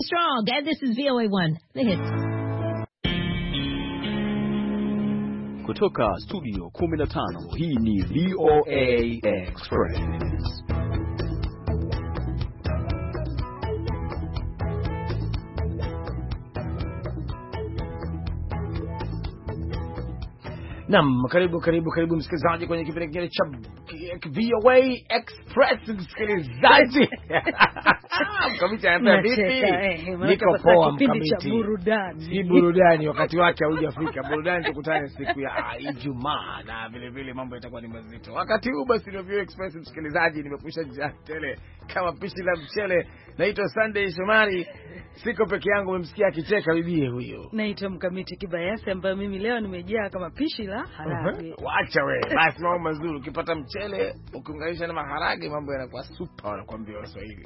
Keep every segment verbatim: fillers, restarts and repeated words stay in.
Strong, and this is V O A one, The Hits. Kutoka studio kumi na tano, hii ni V O A Express. Naam, karibu karibu karibu msikilizaji kwenye kipindi kingine cha V O A Express msikilizaji. Mkamiti anambia vipi? Niko poa mkamiti. Cha burudani. Si burudani, wakati wake haujafika. Burudani tukutane siku ya Ijumaa na vile vile mambo yatakuwa ni mazito. Wakati huu basi ndio V O A Express msikilizaji, nimepusha jana tele kama pishi la mchele. Naitwa Sunday Shomari. Siko peke yangu, umemsikia akicheka bibie huyo. Naitwa Mkamiti Kibayasi ambaye mimi leo nimejaa kama pishi la harage. Uh-huh. Wacha wewe. Basi mambo mazuri. Ukipata mchele ukiunganisha na maharage mambo yanakuwa super, wanakuambia Waswahili.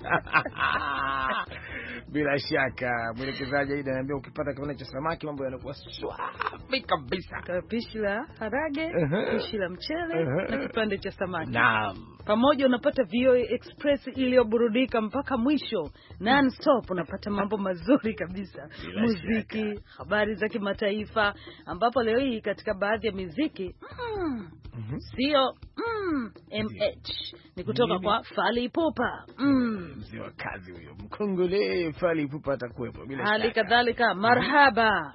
Bila shaka mwelekezaji Aida ananiambia ukipata kipande cha samaki mambo yanakuwa safi kabisa. Kwa pishi la harage, uh-huh. pishi la mchele, uh-huh. na kipande cha samaki. Naam. Pamoja unapata V O A Express iliyoburudika mpaka mwisho. Non stop unapata mambo mazuri kabisa. Bila muziki, shaka. Habari za kimataifa ambapo leo hii katika baadhi ya muziki mm, mm-hmm. sio mm, M H ni kutoka Mimi. kwa Fally Ipupa. Mm. Mzee wa kazi huyo. Mkongole Fally Ipupa atakuwepo bila shaka. Hali kadhalika marhaba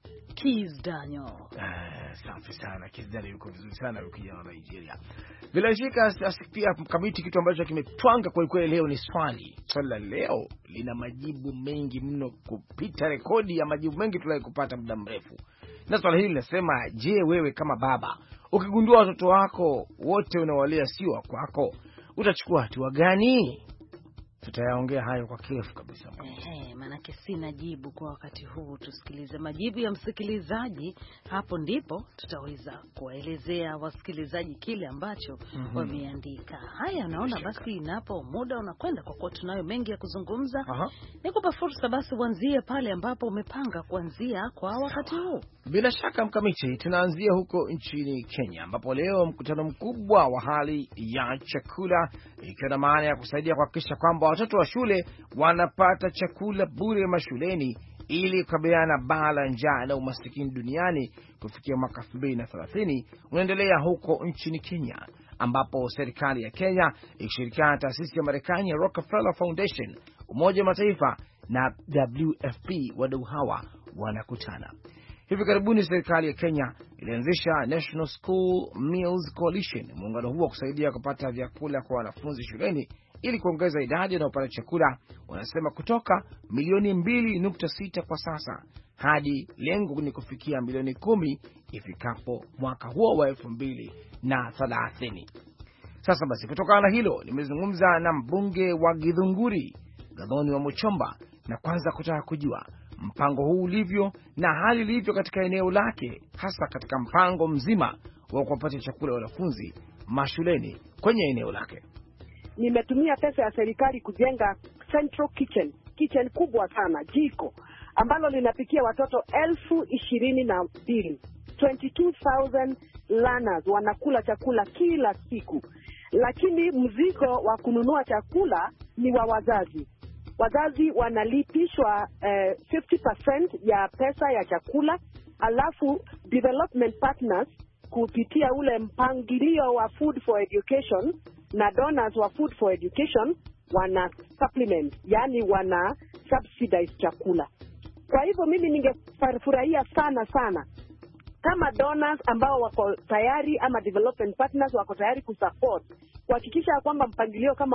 Kizz Daniel. Ah, safi sana. Kizz Daniel yuko vizuri sana ukija na Nigeria. Bila shaka pia Mkamiti, kitu ambacho kimetwanga kwa kweli leo ni swali. Swali la leo lina majibu mengi mno kupita rekodi ya majibu mengi tulai kupata muda mrefu. Na swali hili linasema, je, wewe kama baba ukigundua watoto wako wote unawalea sio wa kwako, utachukua hatua gani? Tutayaongea hayo kwa kirefu kabisa. Eh, manake sina jibu kwa wakati huu. Tusikilize majibu ya msikilizaji, hapo ndipo tutaweza kuwaelezea wasikilizaji kile ambacho mm-hmm. wameandika. Haya, naona basi inapo muda unakwenda kwa kuwa tunayo mengi ya kuzungumza. Uh-huh. Nikupa fursa basi uanzie pale ambapo umepanga kuanzia kwa wakati huu. Bila shaka Mkamiti, tunaanzia huko nchini Kenya ambapo leo mkutano mkubwa wa hali ya chakula, ikiwa na maana ya kusaidia kuhakikisha kwamba watoto wa shule wanapata chakula bure mashuleni ili kukabiliana na baa la njaa na umasikini duniani kufikia mwaka elfu mbili na thelathini, unaendelea huko nchini Kenya ambapo serikali ya Kenya ikishirikiana na taasisi ya Marekani ya Rockefeller Foundation, Umoja wa Mataifa na W F P, wadau hawa wanakutana. Hivi karibuni serikali ya Kenya ilianzisha National School Meals Coalition, muungano huo kusaidia kupata vyakula kwa wanafunzi shuleni ili kuongeza idadi inayopata chakula, wanasema kutoka milioni mbili nukta sita kwa sasa hadi lengo ni kufikia milioni kumi ifikapo mwaka huo wa elfu mbili na thelathini. Sasa basi, kutokana na hilo nimezungumza na mbunge wa Githunguri Gathoni wa Muchomba, na kwanza kutaka kujua mpango huu ulivyo na hali ilivyo katika eneo lake, hasa katika mpango mzima wa kupata chakula wanafunzi mashuleni kwenye eneo lake. Nimetumia pesa ya serikali kujenga central kitchen, kitchen kubwa sana, jiko ambalo linapikia watoto elfu ishirini na mbili, twenty-two thousand learners wanakula chakula kila siku. Lakini mzigo wa kununua chakula ni wa wazazi. Wazazi wanalipishwa eh, fifty percent ya pesa ya chakula, alafu development partners kupitia ule mpangilio wa food for education na donors wa food for education wana supplement, yani wana subsidize chakula. Kwa hivyo mimi ningefurahia sana sana kama donors ambao wako tayari ama development partners wako tayari kusupport, kuhakikisha kwamba mpangilio kama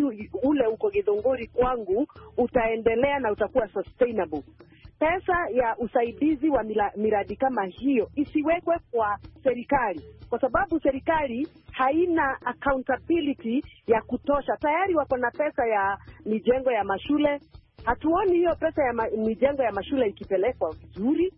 ule uko Githunguri kwangu utaendelea na utakuwa sustainable. Pesa ya usaidizi wa mila, miradi kama hiyo isiwekwe kwa serikali, kwa sababu serikali haina accountability ya kutosha. Tayari wako na pesa ya mijengo ya mashule, hatuoni hiyo pesa ya ma, mijengo ya mashule ikipelekwa vizuri.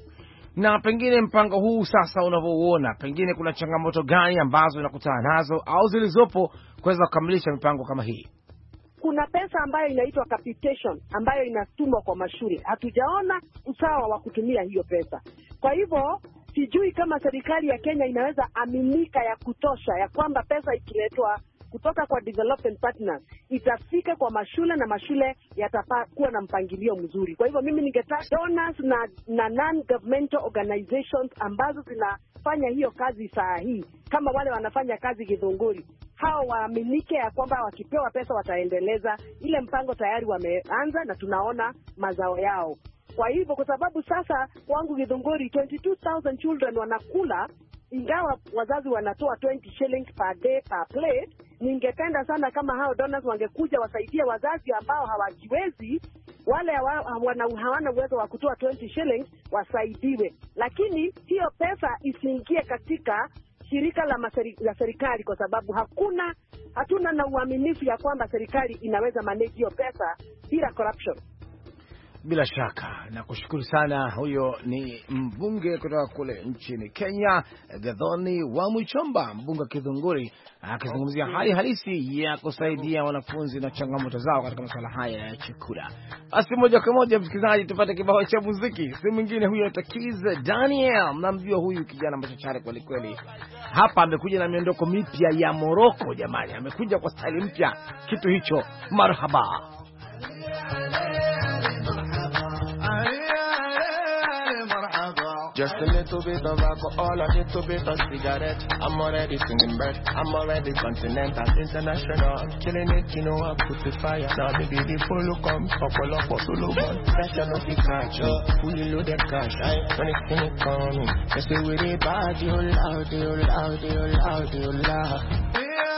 Na pengine mpango huu sasa unavyouona, pengine kuna changamoto gani ambazo unakutana nazo au zilizopo kuweza kukamilisha mipango kama hii? Kuna pesa ambayo inaitwa capitation ambayo inatumwa kwa mashule. Hatujaona usawa wa kutumia hiyo pesa. Kwa hivyo sijui kama serikali ya Kenya inaweza aminika ya kutosha ya kwamba pesa ikiletwa kutoka kwa development partners itafika kwa mashule na mashule yatakuwa na mpangilio mzuri. Kwa hivyo mimi ningetaka donors na, na non-governmental organizations ambazo zinafanya hiyo kazi saa hii, kama wale wanafanya kazi Githunguri, hao waaminike ya kwamba wakipewa pesa wataendeleza ile mpango. Tayari wameanza na tunaona mazao yao. Kwa hivyo kwa sababu sasa wangu Githunguri twenty-two thousand children wanakula, ingawa wazazi wanatoa twenty shillings per day per plate, ningependa sana kama hao donors wangekuja wasaidie wazazi ambao hawajiwezi, wale hawana hawana uwezo wa kutoa twenty shillings wasaidiwe. Lakini hiyo pesa isiingie katika shirika la, maseri, la serikali, kwa sababu hakuna hatuna na uaminifu ya kwamba serikali inaweza manage hiyo pesa bila corruption. Bila shaka na kushukuru sana. Huyo ni mbunge kutoka kule nchini Kenya, Gathoni wa Mwichomba, mbunge wa Githunguri, akizungumzia hali halisi ya kusaidia wanafunzi na changamoto zao katika masuala haya ya chakula. Basi moja kwa moja msikilizaji, tupate kibao cha muziki. Si mwingine huyo Takiz Daniel, mnamjua huyu kijana machachari kweli kweli. Hapa amekuja na miondoko mipya ya Morocco jamani, amekuja kwa style mpya, kitu hicho marhaba. Just a little bit of alcohol, a little bit of cigarette. I'm already singing bird, I'm already continental, international. I'm killing it, you know I put the fire. Now the beautiful look come, couple of us solo man. Pressure no fi catch you, fully loaded cash. When it when it coming, they say with it bad, you loud, you loud, you loud, you loud.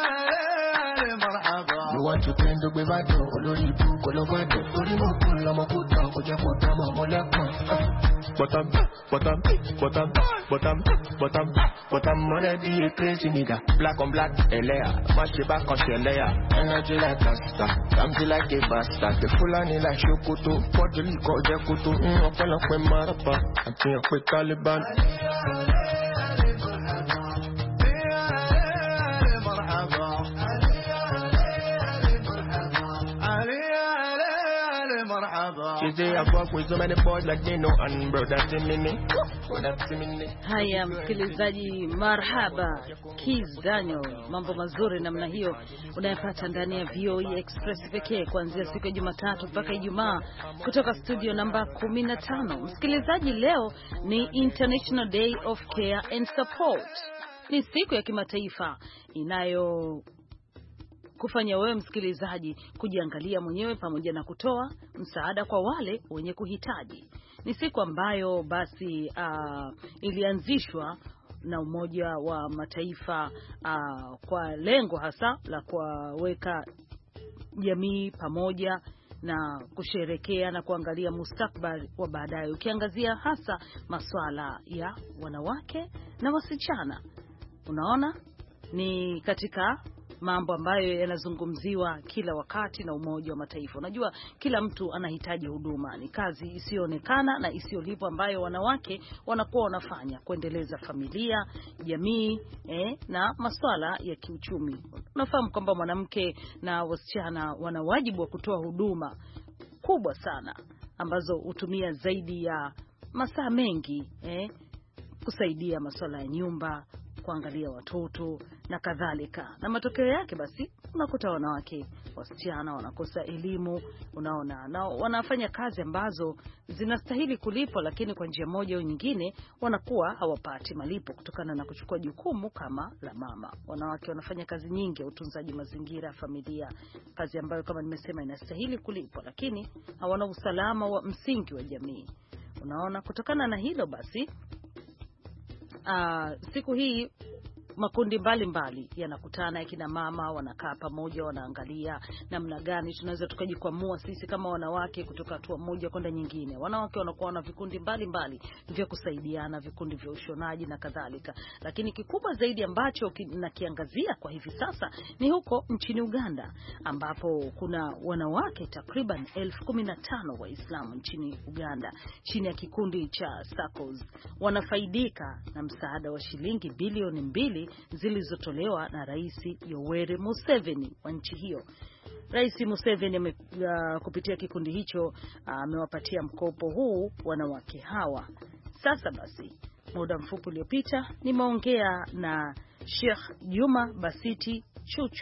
You want to tend to be bad, olori ibu kolobado. Ori mo kun lo mo kuta, o je ko ta mo mo lekun. But I'm, but I'm, but I'm, but I'm, but I'm, but I'm already a crazy nigga. Black on black, Elea. Mash it back on Shelea. Energy like a star. Something like a bastard. The full on like Shokuto. Body call Jakuto. Mm, I fell off with Marapa. I think with Taliban. Haya msikilizaji, marhaba Kiz Daniel, mambo mazuri namna hiyo unayapata ndani ya V O E Express pekee kuanzia siku ya Jumatatu mpaka Ijumaa kutoka studio namba kumi na tano. Msikilizaji, leo ni International Day of Care and Support. Ni siku ya kimataifa inayo kufanya wewe msikilizaji kujiangalia mwenyewe pamoja na kutoa msaada kwa wale wenye kuhitaji. Ni siku ambayo basi uh, ilianzishwa na Umoja wa Mataifa uh, kwa lengo hasa la kuweka jamii pamoja na kusherekea na kuangalia mustakabali wa baadaye, ukiangazia hasa masuala ya wanawake na wasichana. Unaona, ni katika mambo ambayo yanazungumziwa kila wakati na Umoja wa Mataifa. Unajua kila mtu anahitaji huduma, ni kazi isiyoonekana na isiyolipwa ambayo wanawake wanakuwa wanafanya kuendeleza familia, jamii eh, na masuala ya kiuchumi. Unafahamu kwamba mwanamke na wasichana wana wajibu wa kutoa huduma kubwa sana ambazo hutumia zaidi ya masaa mengi eh, kusaidia masuala ya nyumba, kuangalia watoto na kadhalika. Na matokeo yake basi unakuta wanawake, wasichana wanakosa elimu, unaona, na wanafanya kazi ambazo zinastahili kulipwa, lakini kwa njia moja au nyingine wanakuwa hawapati malipo kutokana na kuchukua jukumu kama la mama. Wanawake wanafanya kazi nyingi ya utunzaji mazingira, familia, kazi ambayo kama nimesema inastahili kulipwa, lakini hawana usalama wa msingi wa jamii. Unaona, kutokana na hilo basi Uh, siku hii makundi mbalimbali yanakutana ya kina mama, wanakaa pamoja, wanaangalia namna gani tunaweza tukajikwamua sisi kama wanawake kutoka hatua moja kwenda nyingine. Wanawake wanakuwa na vikundi mbalimbali vya kusaidiana, vikundi vya ushonaji na kadhalika. Lakini kikubwa zaidi ambacho nakiangazia kwa hivi sasa ni huko nchini Uganda, ambapo kuna wanawake takriban elfu kumi na tano Waislamu nchini Uganda chini ya kikundi cha SACCOS wanafaidika na msaada wa shilingi bilioni mbili zilizotolewa na Rais Yoweri Museveni wa nchi hiyo. Rais Museveni ame, uh, kupitia kikundi hicho amewapatia uh, mkopo huu wanawake hawa. Sasa basi, muda mfupi uliopita nimeongea na Sheikh Juma Basiti Chuchu.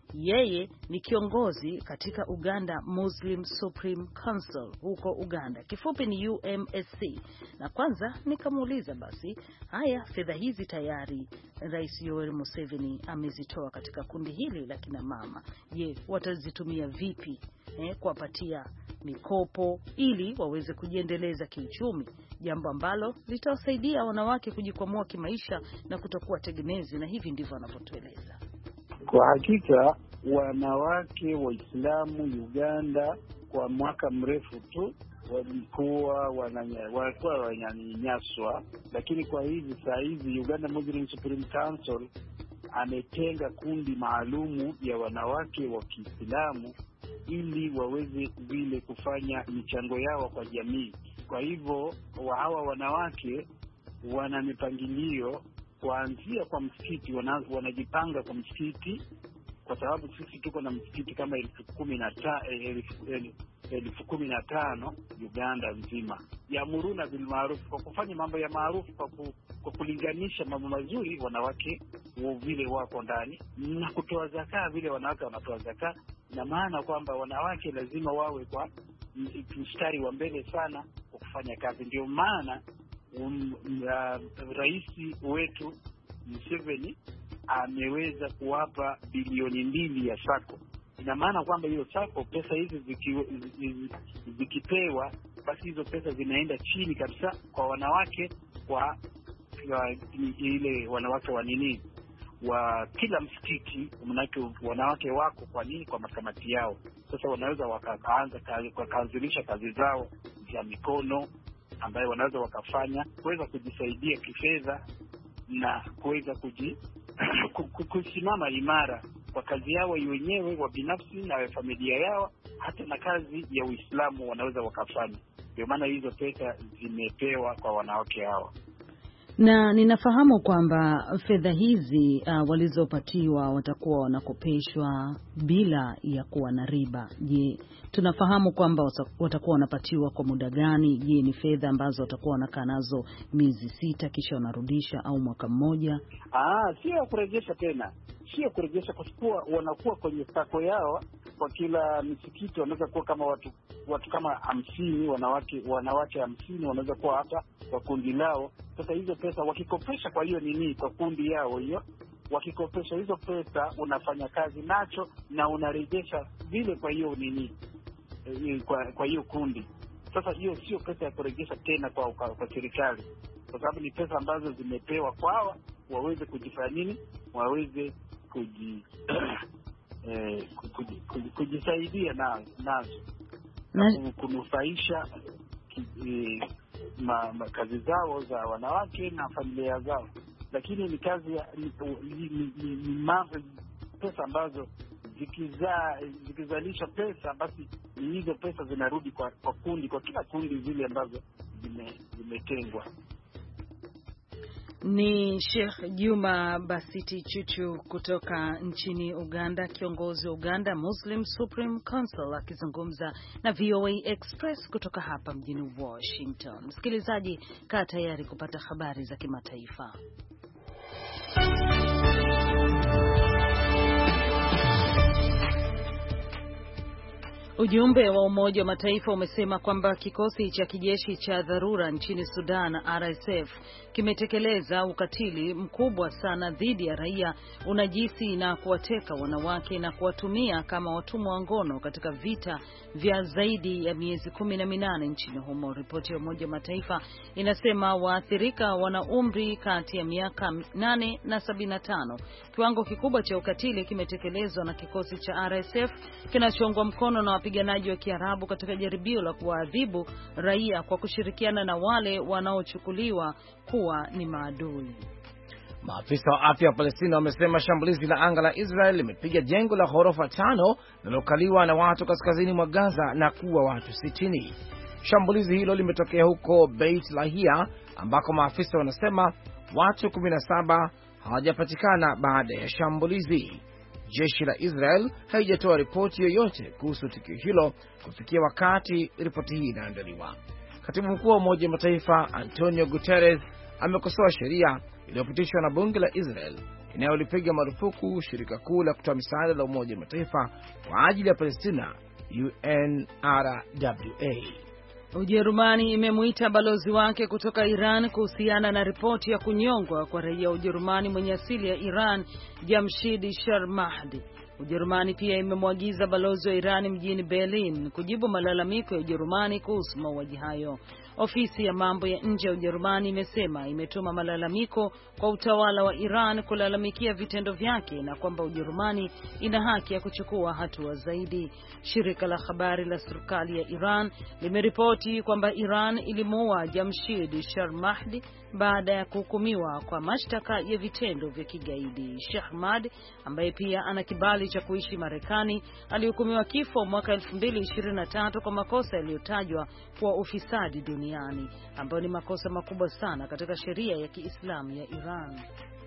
Yeye ni kiongozi katika Uganda Muslim Supreme Council huko Uganda, kifupi ni U M S C. Na kwanza nikamuuliza basi, haya fedha hizi tayari Rais Yoweri Museveni amezitoa katika kundi hili la kina mama. Je, watazitumia vipi eh, kuwapatia mikopo ili waweze kujiendeleza kiuchumi, jambo ambalo litawasaidia wanawake kujikwamua kimaisha na kutokuwa tegemezi, na hivi ndivyo wanavyotueleza. Kwa hakika wanawake Waislamu Uganda kwa mwaka mrefu tu walikuwa wananya, walikuwa wananyanyaswa, lakini kwa hivi saa hizi Uganda Muslim Supreme Council ametenga kundi maalumu ya wanawake wa Kiislamu ili waweze vile kufanya michango yao kwa jamii. Kwa hivyo hawa wanawake wana mipangilio kuanzia kwa msikiti, wana, wanajipanga kwa msikiti, kwa sababu sisi tuko na msikiti kama elfu kumi na ta, elfu, elfu, elfu kumi na tano Uganda nzima. Yamuruna bil maarufu, kwa kufanya mambo ya maarufu, kwa, ku, kwa kulinganisha mambo mazuri wanawake vile wako ndani, na kutoa zakaa vile wanawake wanatoa zakaa. Na maana kwamba wanawake lazima wawe kwa mstari wa mbele sana kwa kufanya kazi. Ndio maana um, uh, rais wetu Museveni ameweza kuwapa bilioni mbili ya sako. Ina maana kwamba hiyo sako, pesa hizi ziki, zikipewa, basi hizo pesa zinaenda chini kabisa kwa wanawake, kwa, kwa ile wanawake wa nini wa kila msikiti, manake wanawake wako kwa nini kwa makamati yao. Sasa wanaweza wakaanza wakaanzilisha kazi zao za mikono ambayo wanaweza wakafanya kuweza kujisaidia kifedha na kuweza kuji kusimama imara kwa kazi yao wenyewe wa binafsi na familia yao, hata na kazi ya Uislamu wanaweza wakafanya. Ndio maana hizo pesa zimepewa kwa wanawake hao. Na ninafahamu kwamba fedha hizi uh, walizopatiwa watakuwa wanakopeshwa bila ya kuwa na riba. Je, tunafahamu kwamba watakuwa wanapatiwa kwa muda gani? Je, ni fedha ambazo watakuwa wanakaa nazo miezi sita kisha wanarudisha, au mwaka mmoja? Ah, sio kurejesha tena. Sio kurejesha, kwa sababu wanakuwa kwenye sako yao. Kwa kila msikiti wanaweza kuwa kama watu watu kama hamsini, wanawake wanawake hamsini wanaweza kuwa hata kwa kundi lao. Sasa hizo pesa wakikopesha, kwa hiyo nini, kwa kundi yao hiyo, wakikopesha hizo pesa unafanya kazi nacho na unarejesha vile, kwa hiyo nini, kwa kwa hiyo kundi. Sasa hiyo sio pesa ya kurejesha tena kwa kwa, kwa serikali, kwa sababu ni pesa ambazo zimepewa kwao waweze kujifanya nini, waweze kuji eh, kujisaidia na nazo na kunufaisha eh, ma, ma, kazi zao za wanawake na familia zao. Lakini ni kazi ya ni, ni, ni, ni, ni pesa ambazo zikizaa zikizalisha pesa, basi ni hizo pesa zinarudi kwa, kwa kundi, kwa kila kundi zile ambazo zimetengwa. Ni Sheikh Juma Basiti Chuchu kutoka nchini Uganda, kiongozi wa Uganda Muslim Supreme Council, akizungumza na V O A Express kutoka hapa mjini Washington. Msikilizaji, kaa tayari kupata habari za kimataifa. Ujumbe wa Umoja wa Mataifa umesema kwamba kikosi cha kijeshi cha dharura nchini Sudan R S F kimetekeleza ukatili mkubwa sana dhidi ya raia, unajisi na kuwateka wanawake na kuwatumia kama watumwa wa ngono katika vita vya zaidi ya miezi kumi na minane nchini humo. Ripoti ya Umoja wa Mataifa inasema waathirika wana umri kati ya miaka nane na sabini na tano. Kiwango kikubwa cha ukatili kimetekelezwa na kikosi cha R S F kinachoungwa mkono na wapiganaji wa Kiarabu katika jaribio la kuwaadhibu raia kwa kushirikiana na wale wanaochukuliwa kuwa ni maadui. Maafisa wa afya wa Palestina wamesema shambulizi la anga la Israel limepiga jengo la ghorofa tano linalokaliwa na watu kaskazini mwa Gaza na kuua watu sitini. Shambulizi hilo limetokea huko Beit Lahia ambako maafisa wanasema watu kumi na saba hawajapatikana baada ya shambulizi. Jeshi la Israel haijatoa ripoti yoyote kuhusu tukio hilo kufikia wakati ripoti hii inaandaliwa. Katibu mkuu wa Umoja wa Mataifa Antonio Guterres amekosoa sheria iliyopitishwa na bunge la Israel inayolipiga marufuku shirika kuu la kutoa misaada la Umoja wa Mataifa kwa ajili ya Palestina, U N R W A. Ujerumani imemuita balozi wake kutoka Iran kuhusiana na ripoti ya kunyongwa kwa raia wa Ujerumani mwenye asili ya Iran, Jamshid Sharmahdi. Ujerumani pia imemwagiza balozi wa Iran mjini Berlin kujibu malalamiko ya Ujerumani kuhusu mauaji hayo. Ofisi ya mambo ya nje ya Ujerumani imesema imetuma malalamiko kwa utawala wa Iran kulalamikia vitendo vyake na kwamba Ujerumani ina haki ya kuchukua hatua zaidi. Shirika la habari la serikali ya Iran limeripoti kwamba Iran ilimuua Jamshid Sharmahdi baada ya kuhukumiwa kwa mashtaka ya vitendo vya kigaidi. Shahmad, ambaye pia ana kibali cha kuishi Marekani, alihukumiwa kifo mwaka elfu mbili ishirini na tatu kwa makosa yaliyotajwa kuwa ufisadi duniani, ambayo ni makosa makubwa sana katika sheria ya Kiislamu ya Iran.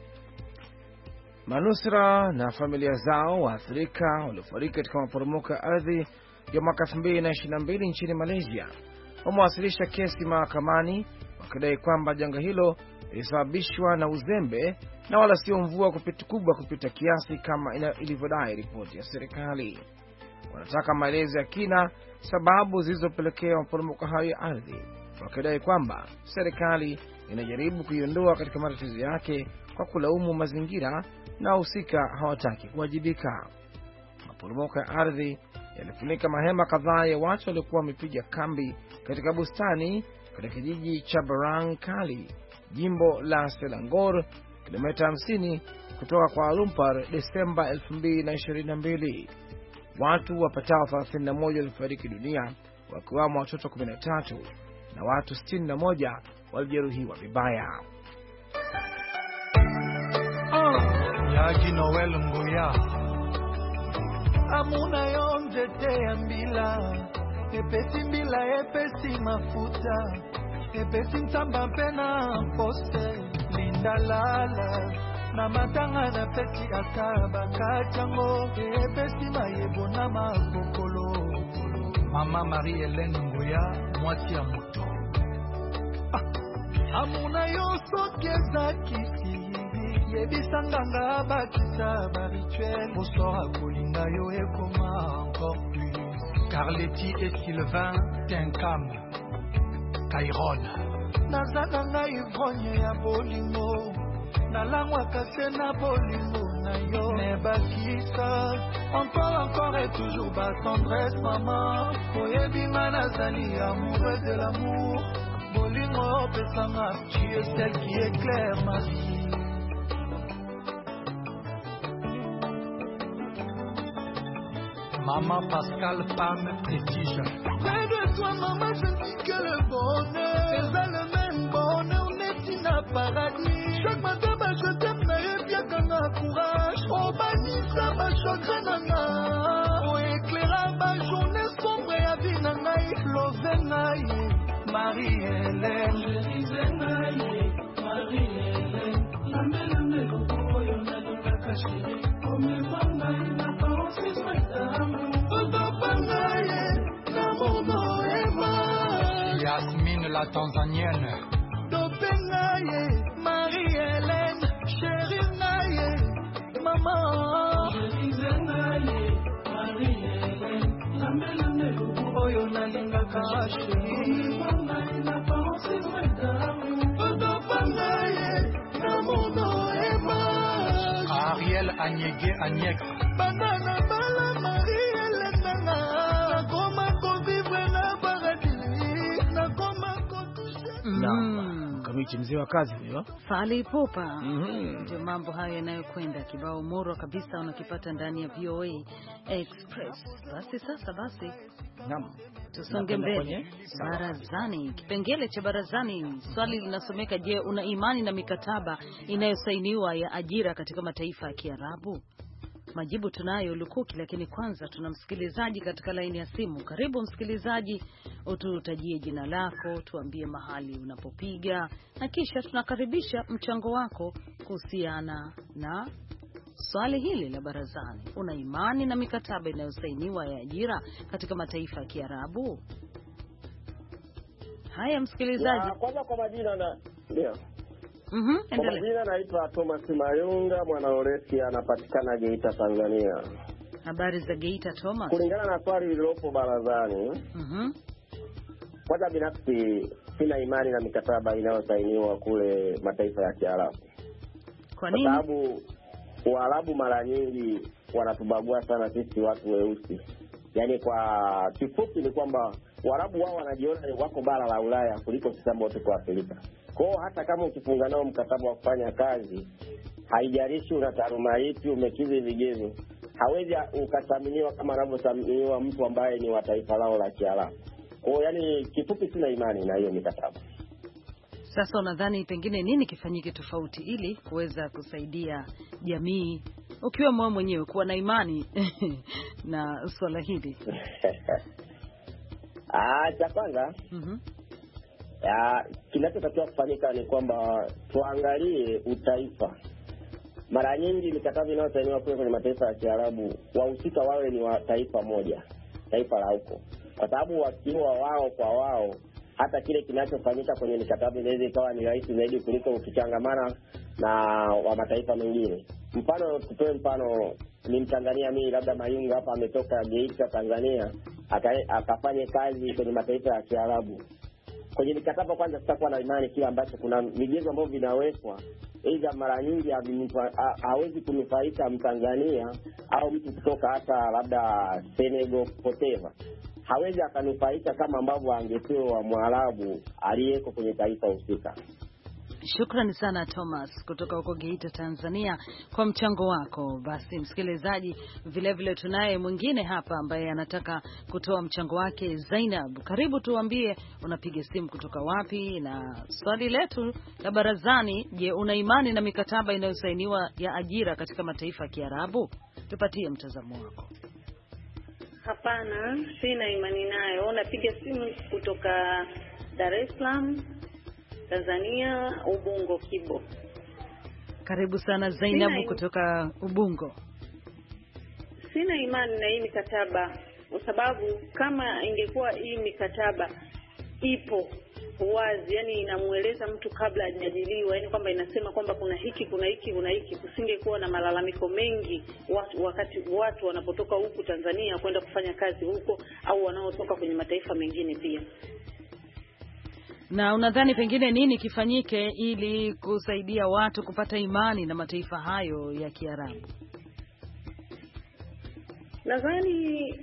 Manusura na familia zao waathirika waliofariki katika maporomoko ya ardhi ya mwaka elfu mbili ishirini na mbili nchini Malaysia wamewasilisha kesi mahakamani wakidai kwamba janga hilo lilisababishwa na uzembe na wala sio mvua kupita kubwa kupita kiasi kama ilivyodai ripoti ya serikali. Wanataka maelezo ya kina sababu zilizopelekea maporomoko hayo ya ardhi, wakidai kwamba serikali inajaribu kuiondoa katika matatizo yake kwa kulaumu mazingira na wahusika hawataki kuwajibika. Maporomoko ya ardhi yalifunika mahema kadhaa ya watu waliokuwa wamepiga kambi katika bustani katika kijiji cha Barang Kali, jimbo la Selangor, kilomita hamsini kutoka Kuala Lumpur, Desemba elfu mbili ishirini na mbili. Watu wapatao thelathini na moja walifariki dunia, wakiwamo watoto kumi na tatu na watu sitini na moja walijeruhiwa vibaya. Yaji Noel Nguya Amuna yonje te ambila Epesi mbila epesi mafuta Epesi mtamba pena poste Linda lala Na matanga na peti akaba kachango Epesi mayebo na makokolo Mama Marie-Hélène Nguya Mwati ya moto ah. Amuna yoso keza kisi Yebisanganga bakisa barituel Bosora kolinga yo ekoma encore plus Carletti et Sylvain Tenkam Kairon Nazananga ivronye ya bolingo Nalangwa kase na bolingo na yo Nebakisa Encore encore et toujours ba tendresse maman Oyebinga nazali amoureux de l'amour Bolingo pesanga Tu es celle qui éclaire ma vie Maman Pascal, femme prestige. Près de toi, maman, je dis que le bonheur c'est le même bonheur, n'est-il n'a paradis. Chaque matin, bah, je t'aime, et bien qu'on a courage. Oh, bani, ça va choquer, nana. Oh, éclaira, bah, journée sombre, et abinanaï, lovenaï, Marie-Hélène. Jérusalem, Marie-Hélène. La mère, mais le beau, y'en a dans la cachée. Comme les femmes, n'a pas aussi Yasmine la Tanzanienne Dopengaye Marie-Hélène Chérie Naye Maman Jérusalem Marie-Hélène La mélane Oyo nalinga kashi Mama na pensé Madame Dopengaye Namono Ema Ariel Agnègue Agnègue Banana Bala Marie-Hélène Nana Nakoma Kovivre na Paradis Nakoma Kotushe Na kamiti mzee wa kazi huyo Fally Ipupa. Mhm. Ndio mambo hayo yanayokwenda kibao moro kabisa unakipata ndani ya V O A Express. Basi sasa basi Naam. tusonge mbele. Barazani, kipengele cha barazani, swali linasomeka: je, una imani na mikataba inayosainiwa ya ajira katika mataifa ya Kiarabu? Majibu tunayo lukuki, lakini kwanza tuna msikilizaji katika laini ya simu. Karibu msikilizaji, ututajie jina lako, tuambie mahali unapopiga, na kisha tunakaribisha mchango wako kuhusiana na swali hili la barazani. Una imani na mikataba inayosainiwa ya ajira katika mataifa ya Kiarabu? Haya msikilizaji. Kwanza kwa majina na ndio. Mhm, Kwa majina naitwa Thomas Mayunga, mwana Oresi, anapatikana Geita, Tanzania. Habari za Geita, Thomas? Kulingana na swali lililopo barazani, mhm, kwanza binafsi sina imani na mikataba inayosainiwa kule mataifa ya Kiarabu. Kwa nini? Kwa sababu Waarabu mara nyingi wanatubagua sana sisi watu weusi. Yaani kwa kifupi ni kwamba Waarabu wao wanajiona wako bara la Ulaya kuliko sisi ambao tuko Afrika. Kwa hiyo hata kama ukifunga nao mkataba wa kufanya kazi, haijalishi una taaluma ipi, umekidhi vigezo, hawezi ukathaminiwa kama anavyothaminiwa mtu ambaye ni wa taifa lao la Kiarabu. Kwa hiyo yani kifupi sina imani na hiyo mikataba. Sasa unadhani pengine nini kifanyike tofauti ili kuweza kusaidia jamii ukiwa mwe mwenyewe kuwa na imani na swala hili? Ah, cha kwanza, mhm, ya kinachotakiwa kufanyika ni kwamba tuangalie utaifa. Mara nyingi mikataba inayosainiwa kwenye mataifa ya Kiarabu, wahusika wawe ni wa taifa moja, taifa la huko. Kwa sababu wakiwa wao kwa wao, hata kile kinachofanyika kwenye mikataba inaweza ikawa ni rahisi zaidi kuliko ukichangamana na wa mataifa mengine. Mfano, tutoe mfano, ni Mtanzania mimi labda Mayunga hapa ametoka Geita, Tanzania, akafanya kazi kwenye mataifa ya Kiarabu. Kwenye mikataba kwanza sitakuwa na imani kile ambacho kuna vigezo ambavyo vinawekwa. Aidha mara nyingi hawezi kunufaika Mtanzania au mtu kutoka hata labda Senegal poteva. Hawezi akanufaika kama ambavyo angepewa Mwarabu aliyeko kwenye taifa husika. Shukrani sana Thomas kutoka huko Geita, Tanzania kwa mchango wako. Basi msikilizaji, vile vile tunaye mwingine hapa ambaye anataka kutoa mchango wake. Zainab, karibu, tuambie unapiga simu kutoka wapi, na swali letu la barazani, je, una imani na mikataba inayosainiwa ya ajira katika mataifa ya Kiarabu? Tupatie mtazamo wako. Hapana, sina imani nayo. Napiga simu kutoka Dar es Salaam, Tanzania, Ubungo, Kibo. Karibu sana Zainabu kutoka Ubungo. Sina imani na hii mikataba kwa sababu kama ingekuwa hii mikataba ipo wazi, yani inamueleza mtu kabla hajadiliwa, yani kwamba inasema kwamba kuna hiki kuna hiki kuna hiki, kusingekuwa na malalamiko mengi watu, wakati watu wanapotoka huku Tanzania kwenda kufanya kazi huko au wanaotoka kwenye mataifa mengine pia. Na unadhani pengine nini kifanyike ili kusaidia watu kupata imani na mataifa hayo ya Kiarabu? Nadhani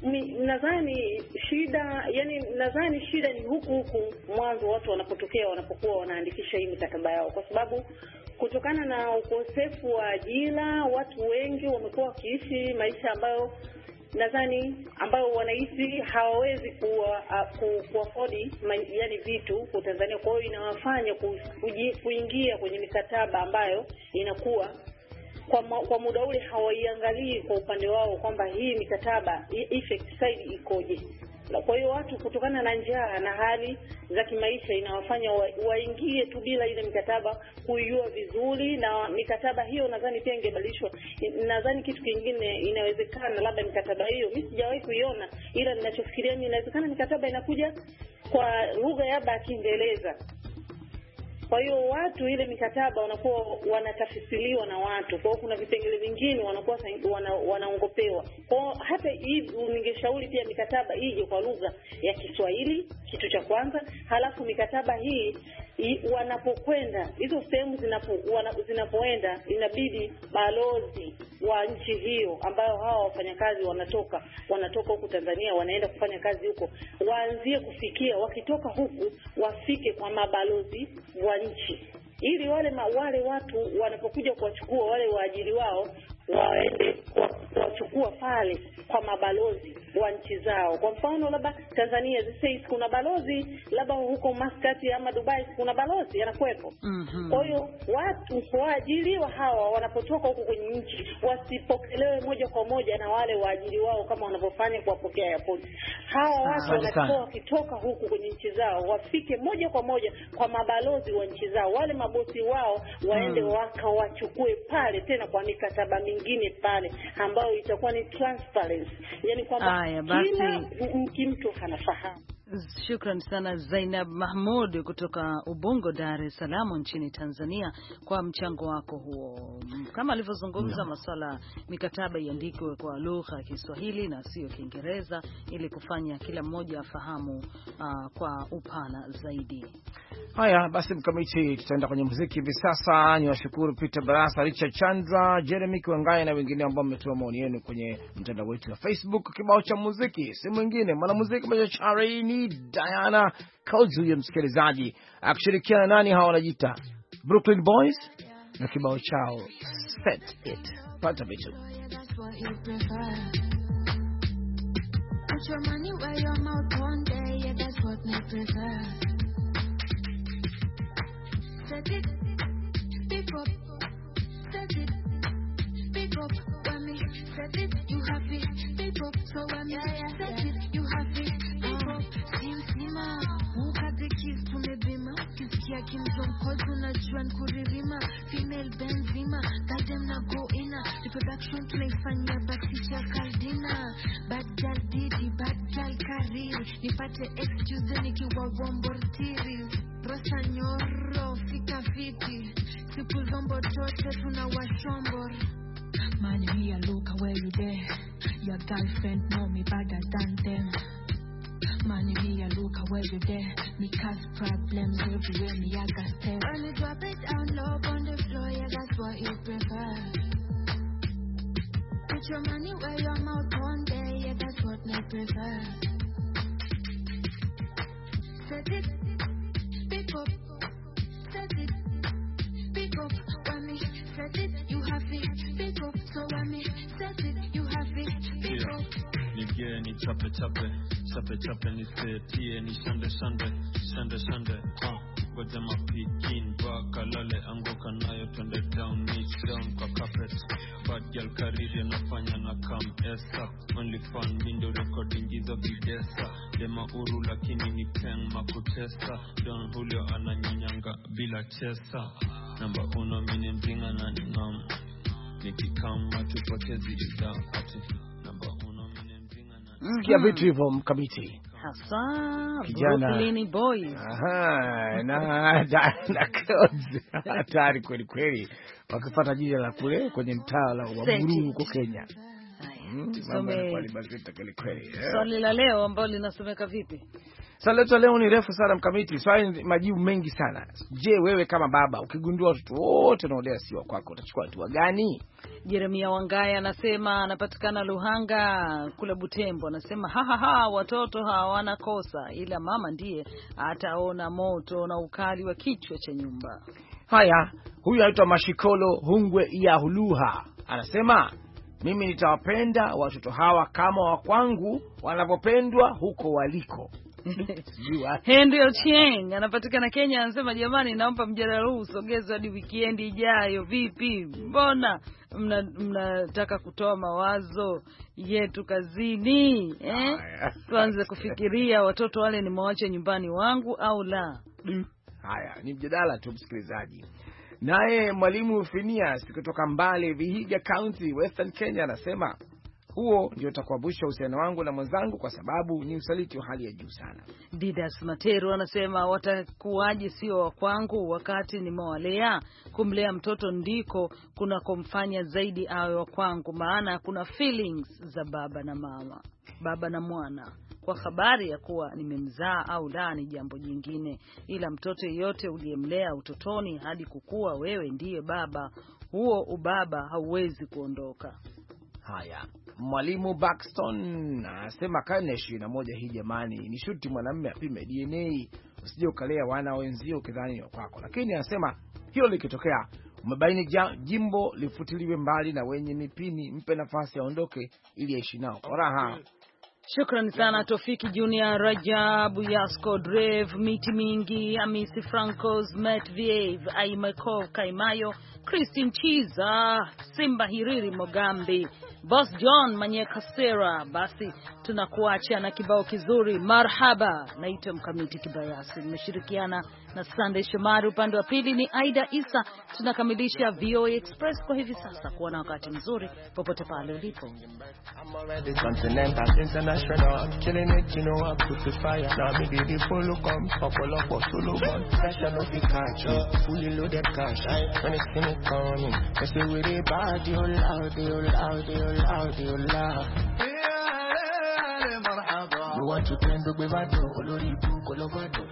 nadhani shida yani nadhani shida ni huku huku mwanzo watu wanapotokea wanapokuwa wanaandikisha hii mikataba yao, kwa sababu kutokana na ukosefu wa ajira watu wengi wamekuwa wakiishi maisha ambayo nadhani ambayo wanahisi hawawezi kuwa kuafodi yani vitu kwa Tanzania. Kwa hiyo inawafanya kuingia kwenye mikataba ambayo inakuwa kwa, kwa muda ule hawaiangalii kwa upande wao kwamba hii mikataba effect side ikoje. Kwa hiyo watu kutokana na njaa na hali za kimaisha inawafanya waingie wa tu bila ile mikataba kuijua vizuri, na mikataba hiyo nadhani pia ingebadilishwa. Nadhani kitu kingine inawezekana labda mikataba hiyo mimi sijawahi kuiona, ila ninachofikiria ni inawezekana mikataba inakuja kwa lugha ya Kiingereza. Kwa hiyo watu ile mikataba wanakuwa wanatafsiriwa na watu. Kwa hiyo kuna vipengele vingine wanakuwa wana, wanaongopewa. Kwa hiyo hata hivi ningeshauri pia mikataba ije kwa lugha ya Kiswahili, kitu cha kwanza. Halafu mikataba hii wanapokwenda hizo sehemu zinapo zinapoenda inabidi balozi wa nchi hiyo ambayo hawa wafanyakazi wanatoka wanatoka huku Tanzania wanaenda kufanya kazi huko, waanzie kufikia wakitoka huku wafike kwa mabalozi wa nchi, ili wale ma, wale watu wanapokuja kuwachukua wale waajiri wao waende kuwachukua pale kwa mabalozi wa nchi zao. Kwa mfano labda Tanzania zisei kuna balozi, labda huko Muscat ama Dubai kuna balozi yanakuwepo. Mm-hmm. Kwa hiyo watu waajiriwa hawa wanapotoka huko kwenye nchi wasipokelewe moja kwa moja na wale waajiri wao kama wanavyofanya kuwapokea airport. Hawa watu wanatoka wakitoka huku kwenye nchi zao wafike moja kwa moja kwa mabalozi wa nchi zao, wale mabosi wao waende mm. wakawachukue pale tena kwa mikataba mingine pale ambayo itakuwa ni transparency, yani kwamba kila mtu anafahamu. Shukran sana Zainab Mahmud kutoka Ubungo, Dar es Salaam nchini Tanzania kwa mchango wako huo. Kama alivyozungumza yeah, masuala mikataba iandikwe kwa lugha ya Kiswahili na sio Kiingereza ili kufanya kila mmoja afahamu uh, kwa upana zaidi. Haya basi, mkamiti, tutaenda kwenye muziki hivi sasa. Niwashukuru Peter Barasa, Richard Chandra, Jeremy Kiwangaye na wengine ambao mmetoa maoni yenu kwenye mtandao wetu wa Facebook. Kibao cha muziki si mwingine mwanamuziki machachari ni Diana Codes, huyo msikilizaji, akishirikiana nani hawa wanajiita Brooklyn Boys na kibao chao Set It. Pata vitu. Put your money where your mouth one day, yeah, that's what me prefer. Set it, pick up, set it, pick up. When me set it, you have it, pick up. So when me set it, you have it, pick up. Sim sima, muka the keys to me bima. Kisikia Kim Jong Koz unajua nkuririma. Female Benzima, that them na go inna. The production tunaifanya baksisha kaldina. Bad girl Didi, bad girl Kariri. Nipate excuse nikiwa wombortiri. Rosa nyoro, fika fiti. Siku zombo chote tunawashombor. Man, me a look where you there. Your girlfriend know me better than them. Man, me a look where you there. Me cause problems everywhere, me I got step. When you drop it down low on the floor, yeah, that's what you prefer. Put your money where your mouth one day, yeah, that's what me prefer. Set it, pick up, set it, pick up. When me set it, you have it, pick up. So when me set it, you have it, pick up. Nige ni chape chape, chape chape ni setie ni shande shande, shande shande. Ah, goja mapikin baka lale anguka nayo twende down, niche down kwa carpet. Bad girl Kariri nafanya na come esa. Only fun window recording hizo videsa. Dema uru lakini ni peng makutesa. Don Julio ananyanyanga bila chesa. Namba uno mini mzinga na ningam. Nikikama tupotezi ida ati. Namba uno mini mzinga na sikia vitu hivyo mkamiti. Hasa Brooklyn Boys. Aha, na Diana Codes. Hatari kweli kweli. Wakifuata jiji la kule kwenye mtaa la Waburu huko Kenya. Hmm, tusome kweli. Swali la leo ambalo linasomeka vipi? Swali la leo ni refu sana mkamiti. Swali majibu mengi sana. Je, wewe kama baba ukigundua watoto wote wanaolea si wa kwako utachukua hatua gani? Jeremia Wangaya anasema anapatikana Luhanga kule Butembo, anasema ha ha ha, watoto hawana kosa ila mama ndiye ataona moto na ukali wa kichwa cha nyumba. Haya, huyu anaitwa Mashikolo Hungwe ya Huluha. Anasema mimi nitawapenda watoto hawa kama wa kwangu wanavyopendwa huko waliko. Henry Ochieng anapatikana Kenya, anasema jamani, naomba mjadala huu usogezwe hadi weekend ijayo. Vipi, mbona mnataka mna kutoa mawazo yetu kazini eh? Tuanze kufikiria watoto wale ni mwache nyumbani wangu au la. Haya ni mjadala tu msikilizaji. Naye mwalimu Phineas kutoka Mbale Vihiga County Western Kenya anasema huo ndio utakuabusha uhusiano wangu na mwenzangu kwa sababu ni usaliti wa hali ya juu sana. Didas Materu anasema watakuaje sio wa kwangu wakati nimewalea. Kumlea mtoto ndiko kuna kumfanya zaidi awe wa kwangu, maana kuna feelings za baba na mama, baba na mwana. Kwa habari ya kuwa nimemzaa au la ni jambo jingine, ila mtoto yote uliyemlea utotoni hadi kukua wewe ndiye baba, huo ubaba hauwezi kuondoka. Haya, mwalimu Buxton anasema karne ishirini na moja hii jamani, ni shuti mwanamume apime D N A, usije ukalea wana wenzio ukidhani wa kwako. Lakini anasema hiyo likitokea umebaini jimbo lifutiliwe mbali na wenye mipini, mpe nafasi aondoke ili aishi nao kwa raha. Shukrani sana Tofiki Junior, Rajabu Yasko, Dreve, Miti Mingi, Amisi Francos, Matt Vieve, Aimakov Kaimayo, Christine Chiza, Simba Hiriri Mogambi, Boss John Manyekasera. Basi tunakuacha na kibao kizuri Marhaba. Naitwa Mkamiti Kibayasi, nimeshirikiana na Sunday Shomari, upande wa pili ni Aida Isa. Tunakamilisha V O A Express kwa hivi sasa. Kuwa na wakati mzuri popote pale ulipo. I'm already continental, international, killing it, you know I put the fire. Now me be the follow come, couple up or solo gun. Pressure no be catch you, fully loaded cash. When it's in it coming, I say with it bad, you loud, you loud, you loud, you loud. You want to tend to be bad, olori bu, kolobado.